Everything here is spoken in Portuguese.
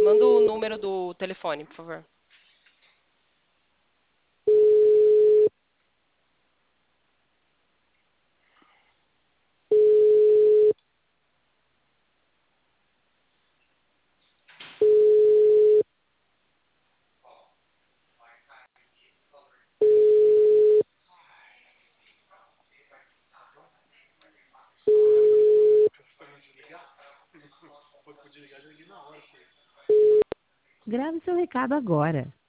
Manda o número do telefone, por favor. Grave seu recado agora.